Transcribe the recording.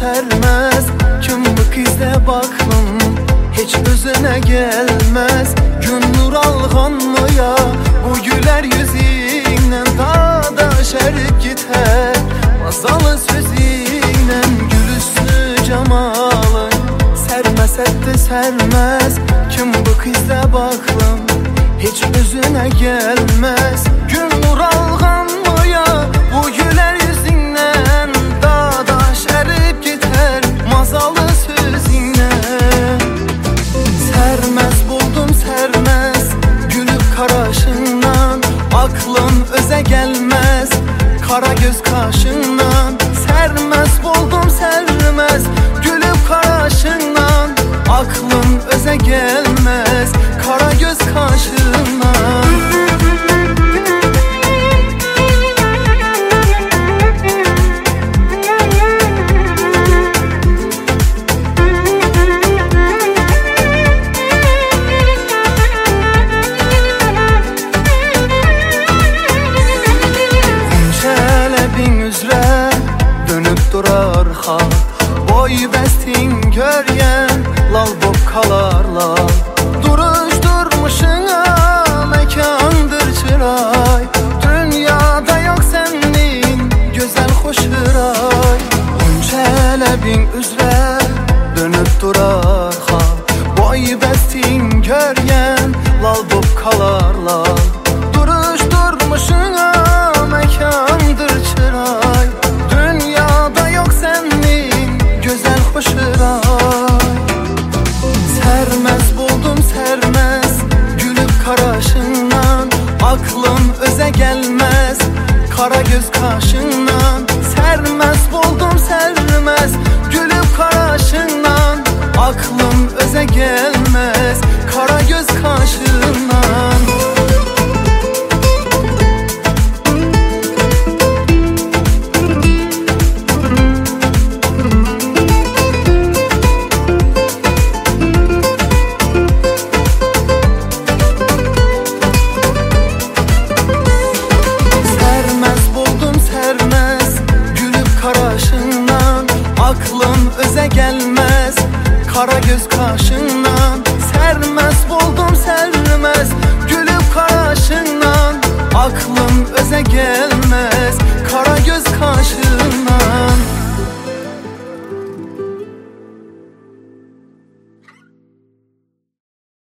sermez. Kim bu kızda baklım hiç özüne gelmez. Gün nur alğanmı ya bu güler yüzüyle, dağda şerip gider mazalı sözüyle. Gül üstü cemalı sermez etti sermez. Kim bu kızda baklım hiç özüne gelmez. Gün nur alğanmı ya bu güler yüzüyle, dağda şerip gider mazalı sözüyle. Sermez buldum sermez gülüp karaşından, aklım öze gelmez kara göz kaşından. Sermez buldum sermez gülüp karaşından, aklım öze gelmez kara göz kaşından. Durar ha boy bestin göryen lal bop kalar lal. Duruş durmuşuna mekandır çıray, dünyada yok senin güzel hoşuray. Öncelebin üzre dönüp durar ha boy bestin göryen lal bop kalar lal. Duruş durmuşuna mekandır çıray, sermez buldum sermez gülüp karaşından, aklım öze gelmez kara göz kaşından. Sermez buldum sermez gülüp karaşından, aklım öze gelmez kara göz kaşından. Aklım öze gelmez kara göz kaşından. Sermez buldum sermez gülüp karaşından, aklım öze gelmez